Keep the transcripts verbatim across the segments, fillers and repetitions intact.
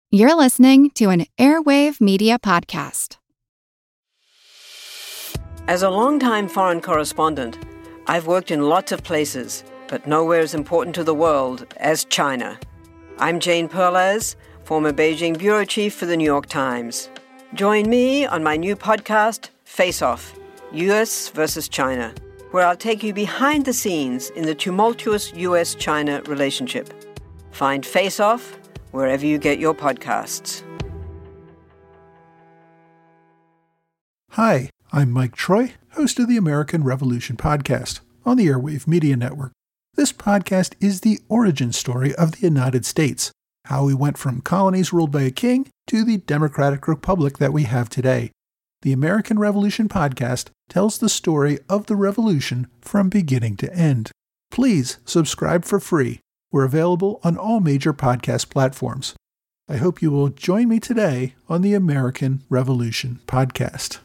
You're listening to an Airwave Media Podcast. As a longtime foreign correspondent, I've worked in lots of places, but nowhere as important to the world as China. I'm Jane Perlez, former Beijing bureau chief for the New York Times. Join me on my new podcast, Face Off, U S versus China, where I'll take you behind the scenes in the tumultuous U S China relationship. Find Face Off wherever you get your podcasts. Hi, I'm Mike Troy, host of the American Revolution podcast on the Airwave Media Network. This podcast is the origin story of the United States, how we went from colonies ruled by a king to the democratic republic that we have today. The American Revolution podcast tells the story of the revolution from beginning to end. Please subscribe for free. We're available on all major podcast platforms. I hope you will join me today on the American Revolution podcast.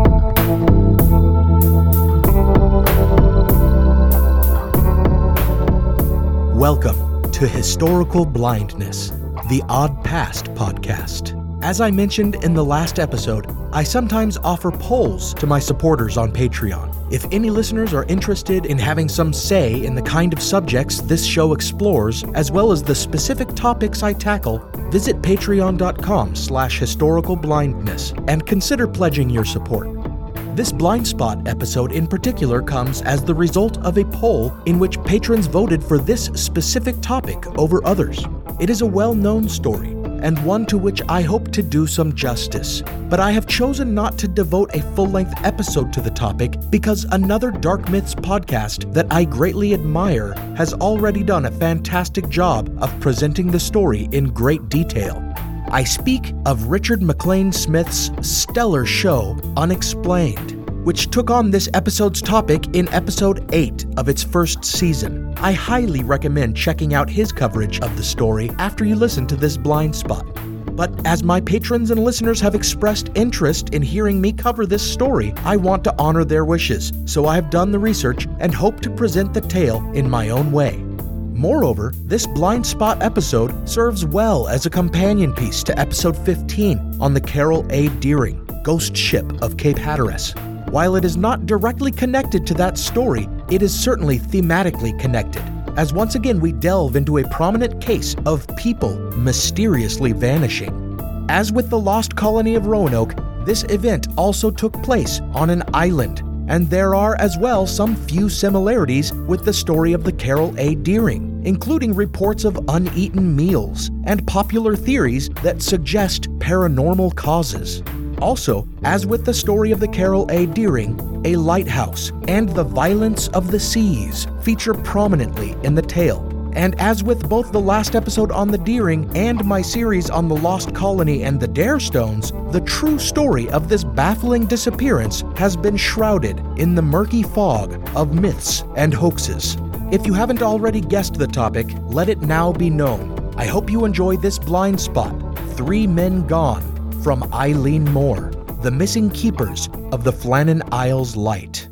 Welcome to Historical Blindness, the Odd Past podcast. As I mentioned in the last episode, I sometimes offer polls to my supporters on Patreon. If any listeners are interested in having some say in the kind of subjects this show explores, as well as the specific topics I tackle, visit patreon.com slash historical blindness and consider pledging your support. This Blind Spot episode in particular comes as the result of a poll in which patrons voted for this specific topic over others. It is a well-known story, and one to which I hope to do some justice. But I have chosen not to devote a full-length episode to the topic because another Dark Myths podcast that I greatly admire has already done a fantastic job of presenting the story in great detail. I speak of Richard MacLean Smith's stellar show, Unexplained, which took on this episode's topic in episode eight of its first season. I highly recommend checking out his coverage of the story after you listen to this Blind Spot. But as my patrons and listeners have expressed interest in hearing me cover this story, I want to honor their wishes, so I have done the research and hope to present the tale in my own way. Moreover, this Blind Spot episode serves well as a companion piece to episode fifteen on the Carroll A. Deering, Ghost Ship of Cape Hatteras. While it is not directly connected to that story, it is certainly thematically connected, as once again we delve into a prominent case of people mysteriously vanishing. As with the lost colony of Roanoke, this event also took place on an island, and there are as well some few similarities with the story of the Carroll A. Deering, including reports of uneaten meals and popular theories that suggest paranormal causes. Also, as with the story of the Carroll A. Deering, a lighthouse and the violence of the seas feature prominently in the tale. And as with both the last episode on the Deering and my series on the Lost Colony and the Dare Stones, the true story of this baffling disappearance has been shrouded in the murky fog of myths and hoaxes. If you haven't already guessed the topic, let it now be known. I hope you enjoy this Blind Spot, Three Men Gone, from Eileen Moore, The Missing Keepers of the Flannan Isles Light.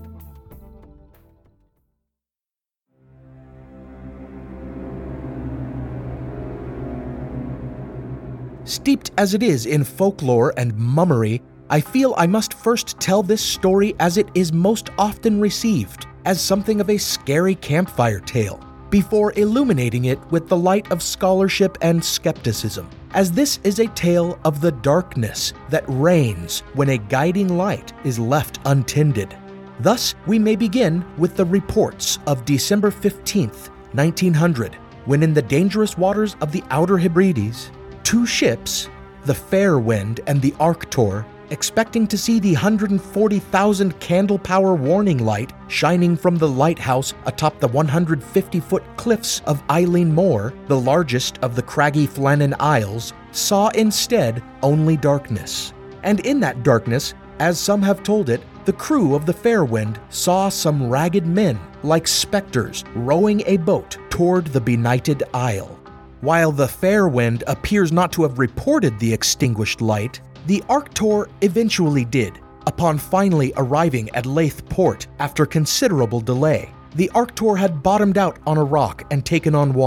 Steeped as it is in folklore and mummery, I feel I must first tell this story as it is most often received, as something of a scary campfire tale, before illuminating it with the light of scholarship and skepticism, as this is a tale of the darkness that reigns when a guiding light is left untended. Thus, we may begin with the reports of December fifteenth, nineteen hundred, when in the dangerous waters of the Outer Hebrides, two ships, the Fairwind and the Arctur, expecting to see the one hundred forty thousand candle power warning light shining from the lighthouse atop the one hundred fifty foot cliffs of Eileen Moor, the largest of the craggy Flannan Isles, saw instead only darkness. And in that darkness, as some have told it, the crew of the Fairwind saw some ragged men, like specters, rowing a boat toward the benighted isle. While the Fairwind appears not to have reported the extinguished light, the Arctur eventually did, upon finally arriving at Leith Port after considerable delay. The Arctur had bottomed out on a rock and taken on water.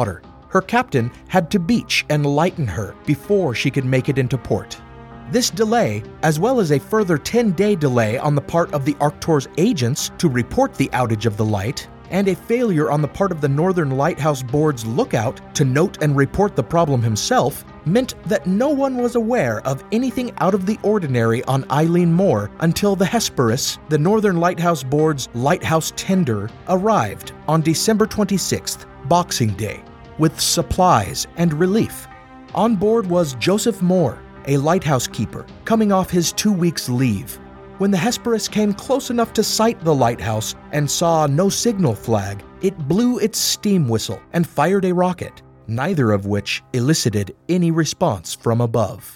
her captain had to beach and lighten her before she could make it into port. This delay, as well as a further ten-day delay on the part of the Arctur's agents to report the outage of the light, and a failure on the part of the Northern Lighthouse Board's lookout to note and report the problem himself, meant that no one was aware of anything out of the ordinary on Eilean Mor until the Hesperus, the Northern Lighthouse Board's lighthouse tender, arrived on December twenty-sixth, Boxing Day, with supplies and relief. On board was Joseph Moore, a lighthouse keeper, coming off his two weeks' leave. When the Hesperus came close enough to sight the lighthouse and saw no signal flag, it blew its steam whistle and fired a rocket, neither of which elicited any response from above.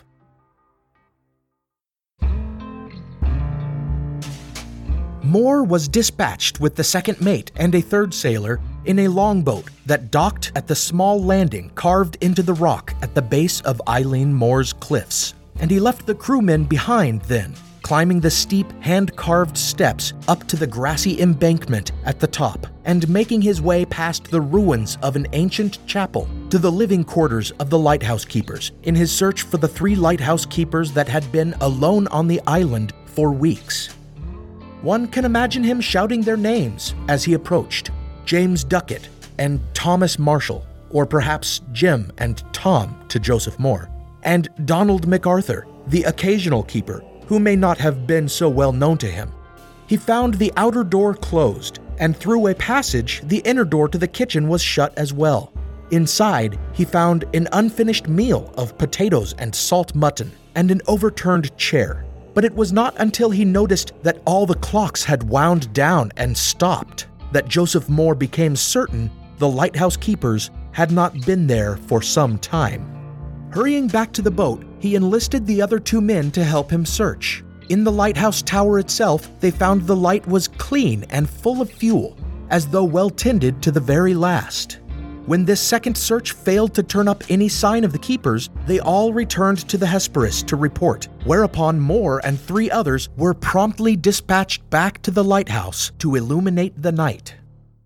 Moore was dispatched with the second mate and a third sailor in a longboat that docked at the small landing carved into the rock at the base of Eilean Mor's cliffs, and he left the crewmen behind then, climbing the steep, hand-carved steps up to the grassy embankment at the top, and making his way past the ruins of an ancient chapel to the living quarters of the lighthouse keepers in his search for the three lighthouse keepers that had been alone on the island for weeks. One can imagine him shouting their names as he approached: James Duckett and Thomas Marshall, or perhaps Jim and Tom to Joseph Moore, and Donald MacArthur, the occasional keeper, who may not have been so well known to him. He found the outer door closed, and through a passage, the inner door to the kitchen was shut as well. Inside, he found an unfinished meal of potatoes and salt mutton, and an overturned chair. But it was not until he noticed that all the clocks had wound down and stopped that Joseph Moore became certain the lighthouse keepers had not been there for some time. Hurrying back to the boat, he enlisted the other two men to help him search. In the lighthouse tower itself, they found the light was clean and full of fuel, as though well tended to the very last. When this second search failed to turn up any sign of the keepers, they all returned to the Hesperus to report, whereupon Moore and three others were promptly dispatched back to the lighthouse to illuminate the night.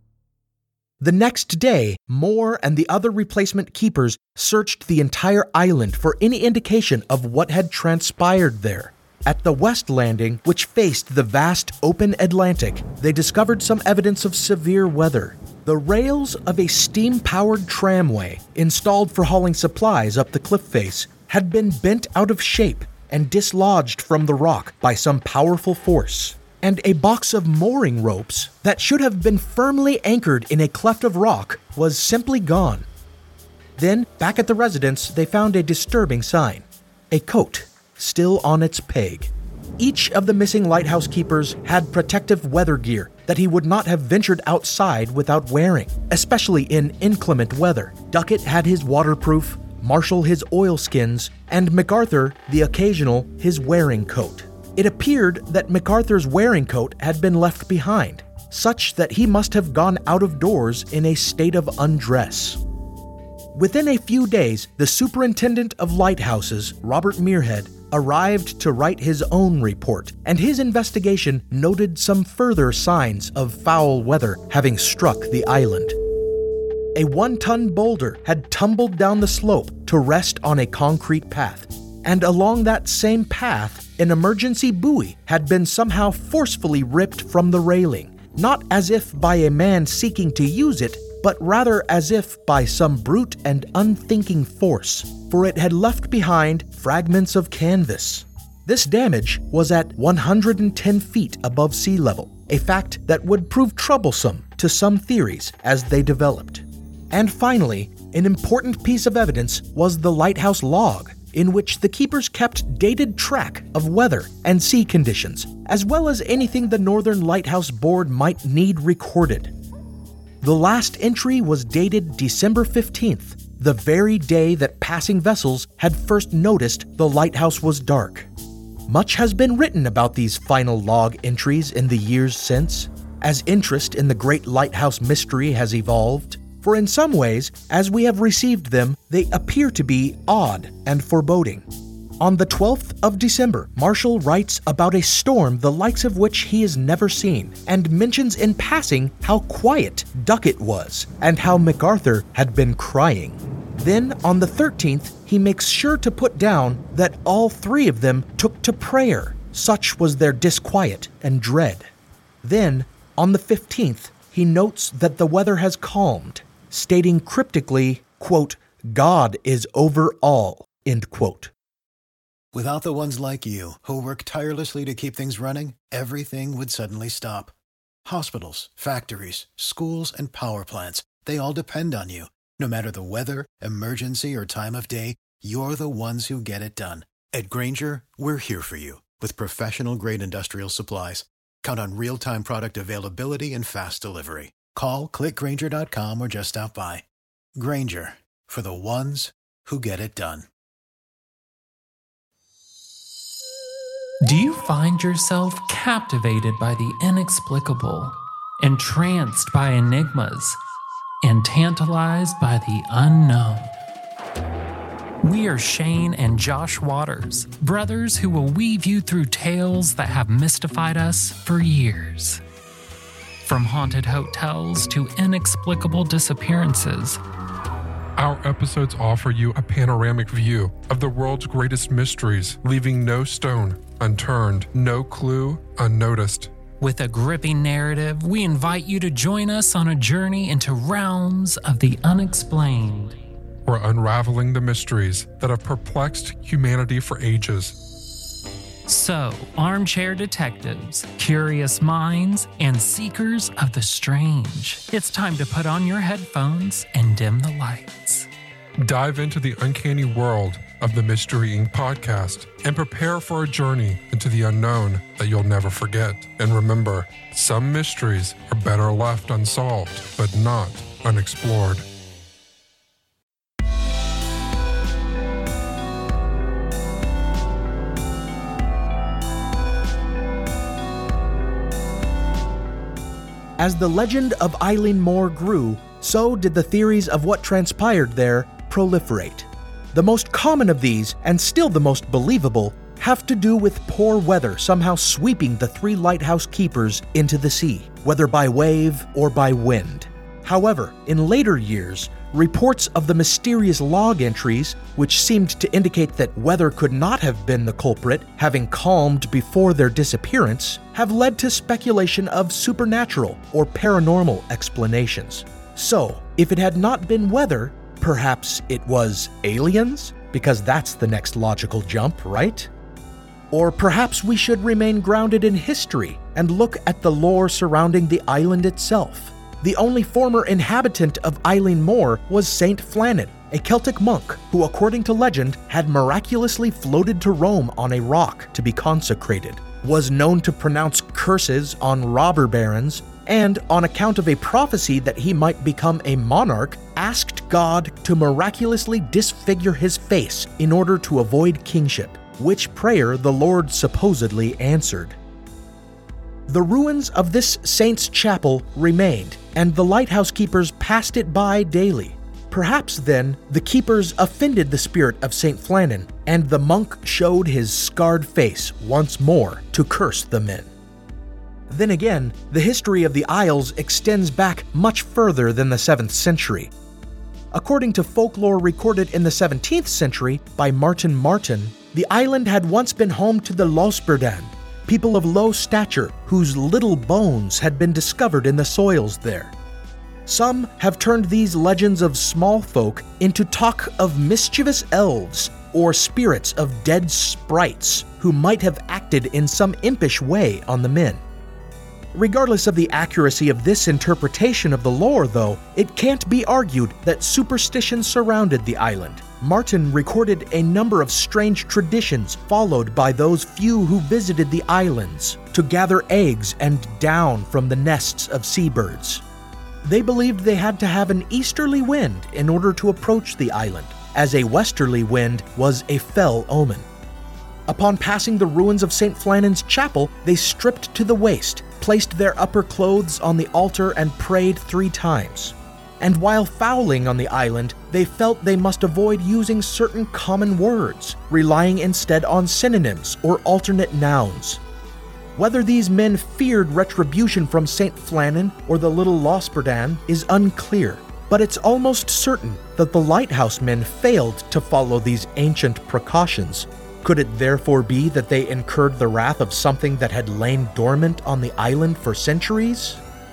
The next day, Moore and the other replacement keepers searched the entire island for any indication of what had transpired there. At the west landing, which faced the vast open Atlantic, they discovered some evidence of severe weather. The rails of a steam-powered tramway, installed for hauling supplies up the cliff face, had been bent out of shape and dislodged from the rock by some powerful force. And a box of mooring ropes that should have been firmly anchored in a cleft of rock was simply gone. Then, back at the residence, they found a disturbing sign: a coat still on its peg. Each of the missing lighthouse keepers had protective weather gear that he would not have ventured outside without wearing, especially in inclement weather. Duckett had his waterproof, Marshall his oilskins, and MacArthur, the occasional, his wearing coat. It appeared that MacArthur's wearing coat had been left behind, such that he must have gone out of doors in a state of undress. Within a few days, the superintendent of lighthouses, Robert Muirhead, arrived to write his own report, and his investigation noted some further signs of foul weather having struck the island. A one-ton boulder had tumbled down the slope to rest on a concrete path, and along that same path, an emergency buoy had been somehow forcefully ripped from the railing, not as if by a man seeking to use it, but rather as if by some brute and unthinking force, for it had left behind fragments of canvas. This damage was at one hundred ten feet above sea level, a fact that would prove troublesome to some theories as they developed. And finally, an important piece of evidence was the lighthouse log, in which the keepers kept dated track of weather and sea conditions, as well as anything the Northern Lighthouse Board might need recorded. The last entry was dated December fifteenth, the very day that passing vessels had first noticed the lighthouse was dark. Much has been written about these final log entries in the years since, as interest in the great lighthouse mystery has evolved. For in some ways, as we have received them, they appear to be odd and foreboding. On the twelfth of December, Marshall writes about a storm the likes of which he has never seen, and mentions in passing how quiet Duckett was, and how MacArthur had been crying. Then, on the thirteenth, he makes sure to put down that all three of them took to prayer. Such was their disquiet and dread. Then, on the fifteenth, he notes that the weather has calmed, stating cryptically, quote, "God is over all," end quote. Without the ones like you, who work tirelessly to keep things running, everything would suddenly stop. Hospitals, factories, schools, and power plants, they all depend on you. No matter the weather, emergency, or time of day, you're the ones who get it done. At Grainger, we're here for you with professional-grade industrial supplies. Count on real-time product availability and fast delivery. Call, click Grainger dot com, or just stop by. Grainger, for the ones who get it done. Do you find yourself captivated by the inexplicable, entranced by enigmas, and tantalized by the unknown? We are Shane and Josh Waters, brothers who will weave you through tales that have mystified us for years. From haunted hotels to inexplicable disappearances, our episodes offer you a panoramic view of the world's greatest mysteries, leaving no stone unturned, no clue unnoticed. With a gripping narrative, we invite you to join us on a journey into realms of the unexplained. We're unraveling the mysteries that have perplexed humanity for ages. So, armchair detectives, curious minds, and seekers of the strange, it's time to put on your headphones and dim the lights. Dive into the uncanny world of the Mystery Incorporated podcast and prepare for a journey into the unknown that you'll never forget. And remember, some mysteries are better left unsolved, but not unexplored. As the legend of Eilean Mor grew, so did the theories of what transpired there proliferate. The most common of these, and still the most believable, have to do with poor weather somehow sweeping the three lighthouse keepers into the sea, whether by wave or by wind. However, in later years, reports of the mysterious log entries, which seemed to indicate that weather could not have been the culprit, having calmed before their disappearance, have led to speculation of supernatural or paranormal explanations. So, if it had not been weather, perhaps it was aliens? Because that's the next logical jump, right? Or perhaps we should remain grounded in history and look at the lore surrounding the island itself. The only former inhabitant of Eilean Mor was Saint Flannan, a Celtic monk who, according to legend, had miraculously floated to Rome on a rock to be consecrated, was known to pronounce curses on robber barons, and, on account of a prophecy that he might become a monarch, asked God to miraculously disfigure his face in order to avoid kingship, which prayer the Lord supposedly answered. The ruins of this saint's chapel remained, and the lighthouse keepers passed it by daily. Perhaps then, the keepers offended the spirit of Saint Flannan, and the monk showed his scarred face once more to curse the men. Then again, the history of the Isles extends back much further than the seventh century. According to folklore recorded in the seventeenth century by Martin Martin, the island had once been home to the Losberdan, people of low stature whose little bones had been discovered in the soils there. Some have turned these legends of small folk into talk of mischievous elves or spirits of dead sprites who might have acted in some impish way on the men. Regardless of the accuracy of this interpretation of the lore, though, it can't be argued that superstition surrounded the island. Martin recorded a number of strange traditions followed by those few who visited the islands to gather eggs and down from the nests of seabirds. They believed they had to have an easterly wind in order to approach the island, as a westerly wind was a fell omen. Upon passing the ruins of Saint Flannan's chapel, they stripped to the waist, placed their upper clothes on the altar, and prayed three times. and while fowling on the island, they felt they must avoid using certain common words, relying instead on synonyms or alternate nouns. Whether these men feared retribution from Saint Flannan or the Little Losperdan is unclear, but it's almost certain that the lighthouse men failed to follow these ancient precautions. Could it therefore be that they incurred the wrath of something that had lain dormant on the island for centuries?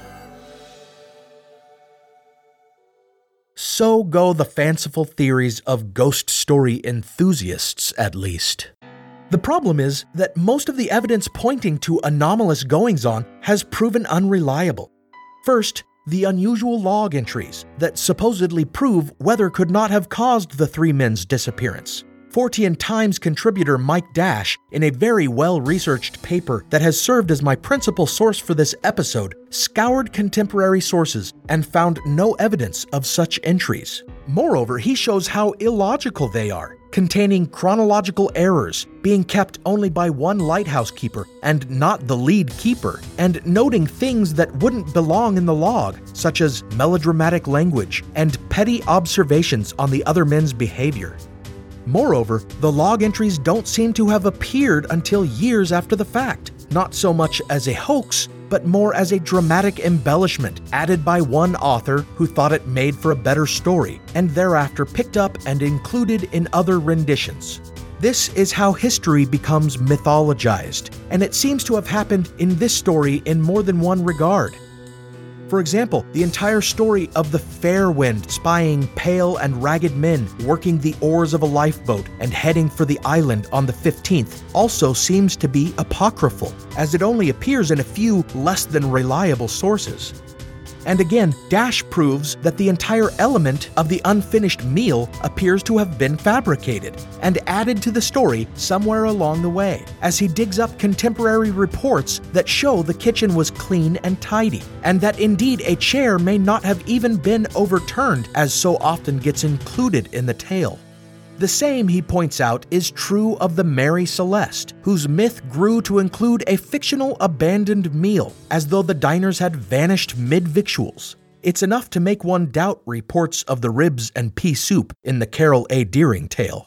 So go the fanciful theories of ghost story enthusiasts, at least. The problem is that most of the evidence pointing to anomalous goings-on has proven unreliable. First, the unusual log entries that supposedly prove weather could not have caused the three men's disappearance. Fortean Times contributor Mike Dash, in a very well-researched paper that has served as my principal source for this episode, scoured contemporary sources and found no evidence of such entries. Moreover, he shows how illogical they are, containing chronological errors, being kept only by one lighthouse keeper and not the lead keeper, and noting things that wouldn't belong in the log, such as melodramatic language and petty observations on the other men's behavior. Moreover, the log entries don't seem to have appeared until years after the fact, not so much as a hoax, but more as a dramatic embellishment added by one author who thought it made for a better story, and thereafter picked up and included in other renditions. This is how history becomes mythologized, and it seems to have happened in this story in more than one regard. For example, the entire story of the fair wind spying pale and ragged men working the oars of a lifeboat and heading for the island on the fifteenth also seems to be apocryphal, as it only appears in a few less than reliable sources. And again, Dash proves that the entire element of the unfinished meal appears to have been fabricated and added to the story somewhere along the way, as he digs up contemporary reports that show the kitchen was clean and tidy, and that indeed a chair may not have even been overturned, as so often gets included in the tale. The same, he points out, is true of the Mary Celeste, whose myth grew to include a fictional abandoned meal, as though the diners had vanished mid-victuals. It's enough to make one doubt reports of the ribs and pea soup in the Carol A. Deering tale.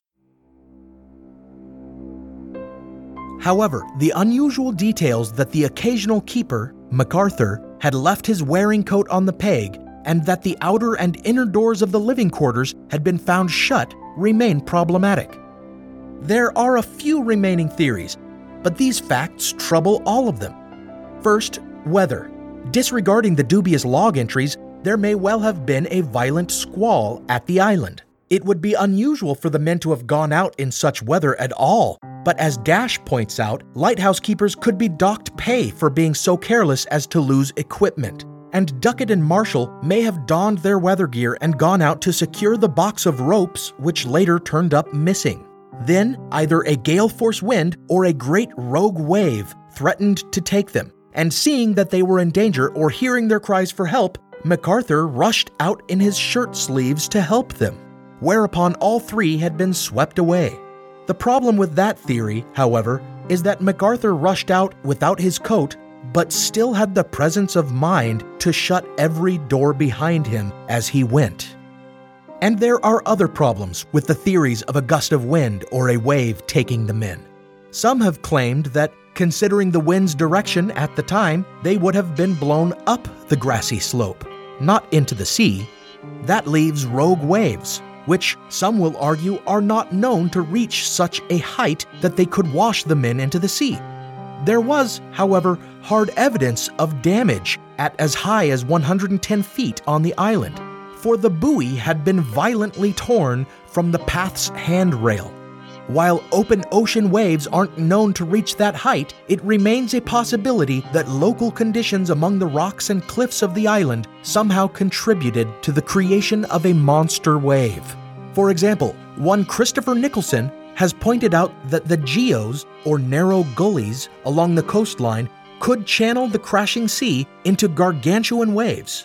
However, the unusual details that the occasional keeper, MacArthur, had left his wearing coat on the peg, and that the outer and inner doors of the living quarters had been found shut, remain problematic. There are a few remaining theories, but these facts trouble all of them. First, weather. Disregarding the dubious log entries, there may well have been a violent squall at the island. It would be unusual for the men to have gone out in such weather at all, but as Dash points out, lighthouse keepers could be docked pay for being so careless as to lose equipment. And Duckett and Marshall may have donned their weather gear and gone out to secure the box of ropes, which later turned up missing. Then, either a gale force wind or a great rogue wave threatened to take them, and seeing that they were in danger or hearing their cries for help, MacArthur rushed out in his shirt sleeves to help them, whereupon all three had been swept away. The problem with that theory, however, is that MacArthur rushed out without his coat, but still had the presence of mind to shut every door behind him as he went. And there are other problems with the theories of a gust of wind or a wave taking the men. Some have claimed that, considering the wind's direction at the time, they would have been blown up the grassy slope, not into the sea. That leaves rogue waves, which some will argue are not known to reach such a height that they could wash the men into the sea. There was, however, hard evidence of damage at as high as one hundred ten feet on the island, for the buoy had been violently torn from the path's handrail. While open ocean waves aren't known to reach that height, it remains a possibility that local conditions among the rocks and cliffs of the island somehow contributed to the creation of a monster wave. For example, one Christopher Nicholson has pointed out that the geos, or narrow gullies, along the coastline could channel the crashing sea into gargantuan waves.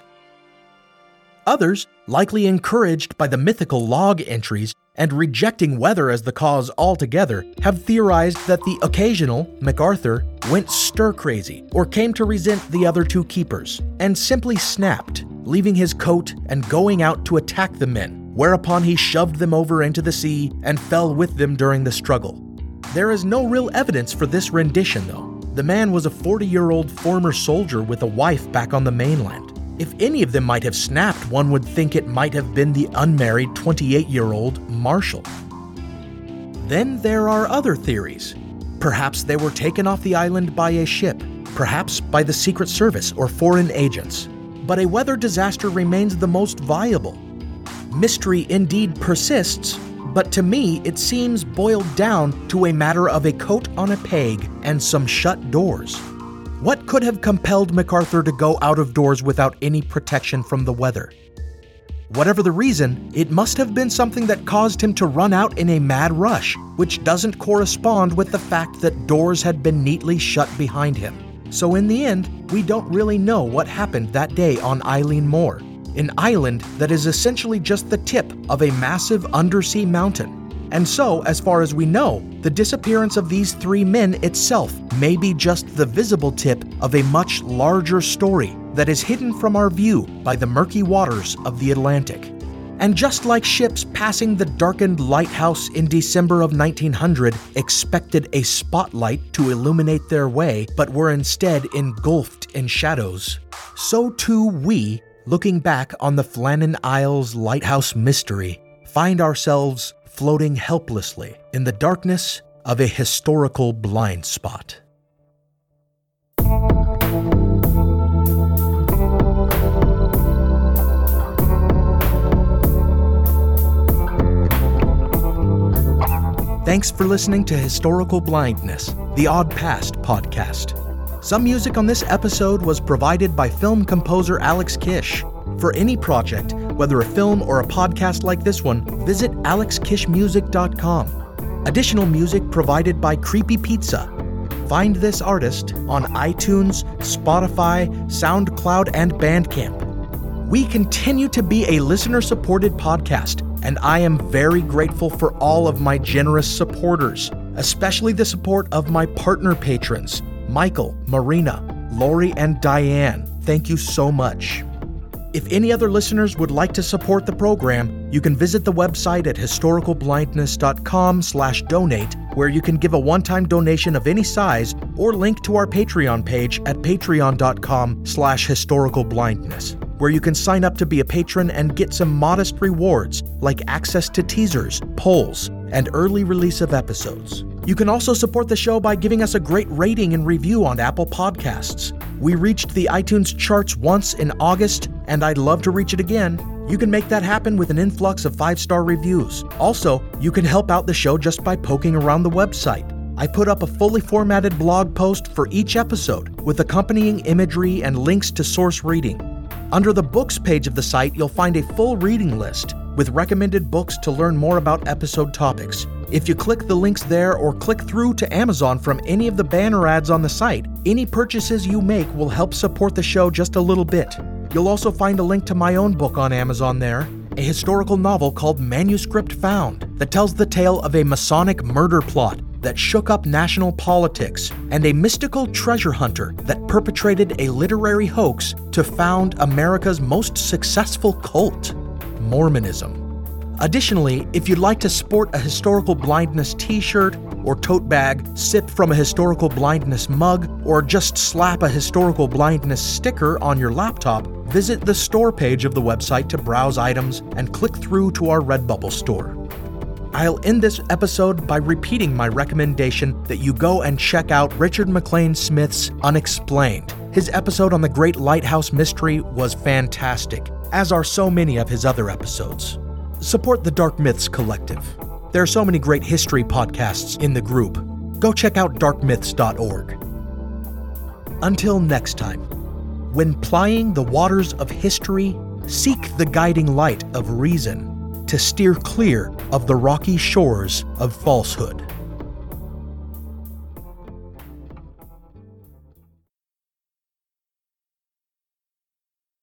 Others, likely encouraged by the mythical log entries and rejecting weather as the cause altogether, have theorized that the occasional MacArthur went stir-crazy or came to resent the other two keepers and simply snapped, leaving his coat and going out to attack the men, whereupon he shoved them over into the sea and fell with them during the struggle. There is no real evidence for this rendition, though. The man was a forty-year-old former soldier with a wife back on the mainland. If any of them might have snapped, one would think it might have been the unmarried twenty-eight-year-old Marshall. Then there are other theories. Perhaps they were taken off the island by a ship, perhaps by the Secret Service or foreign agents. But a weather disaster remains the most viable. Mystery indeed persists, but to me it seems boiled down to a matter of a coat on a peg and some shut doors. What could have compelled MacArthur to go out of doors without any protection from the weather? Whatever the reason, it must have been something that caused him to run out in a mad rush, which doesn't correspond with the fact that doors had been neatly shut behind him. So in the end, we don't really know what happened that day on Eilean Mor, an island that is essentially just the tip of a massive undersea mountain. And so, as far as we know, the disappearance of these three men itself may be just the visible tip of a much larger story that is hidden from our view by the murky waters of the Atlantic. And just like ships passing the darkened lighthouse in December of nineteen hundred expected a spotlight to illuminate their way, but were instead engulfed in shadows, so too we, looking back on the Flannan Isles lighthouse mystery, find ourselves floating helplessly in the darkness of a historical blind spot. Thanks for listening to Historical Blindness, the Odd Past podcast. Some music on this episode was provided by film composer Alex Kish. For any project, whether a film or a podcast like this one, visit alex kish music dot com. Additional music provided by Creepy Pizza. Find this artist on iTunes, Spotify, SoundCloud, and Bandcamp. We continue to be a listener-supported podcast, and I am very grateful for all of my generous supporters, especially the support of my partner patrons, Michael, Marina, Lori, and Diane. Thank you so much. If any other listeners would like to support the program, you can visit the website at historical blindness dot com slash donate, where you can give a one-time donation of any size, or link to our Patreon page at patreon dot com slash historical blindness, where you can sign up to be a patron and get some modest rewards like access to teasers, polls, and early release of episodes. You can also support the show by giving us a great rating and review on Apple Podcasts. We reached the iTunes charts once in August, and I'd love to reach it again. You can make that happen with an influx of five-star reviews. Also, you can help out the show just by poking around the website. I put up a fully formatted blog post for each episode with accompanying imagery and links to source reading. Under the books page of the site, you'll find a full reading list with recommended books to learn more about episode topics. If you click the links there or click through to Amazon from any of the banner ads on the site, any purchases you make will help support the show just a little bit. You'll also find a link to my own book on Amazon there, a historical novel called Manuscript Found that tells the tale of a Masonic murder plot that shook up national politics and a mystical treasure hunter that perpetrated a literary hoax to found America's most successful cult, Mormonism. Additionally, if you'd like to sport a Historical Blindness t-shirt or tote bag, sip from a Historical Blindness mug, or just slap a Historical Blindness sticker on your laptop, visit the store page of the website to browse items and click through to our Redbubble store. I'll end this episode by repeating my recommendation that you go and check out Richard McLean Smith's Unexplained. His episode on the Great Lighthouse Mystery was fantastic, as are so many of his other episodes. Support the Dark Myths Collective. There are so many great history podcasts in the group. Go check out dark myths dot org. Until next time, when plying the waters of history, seek the guiding light of reason to steer clear of the rocky shores of falsehood.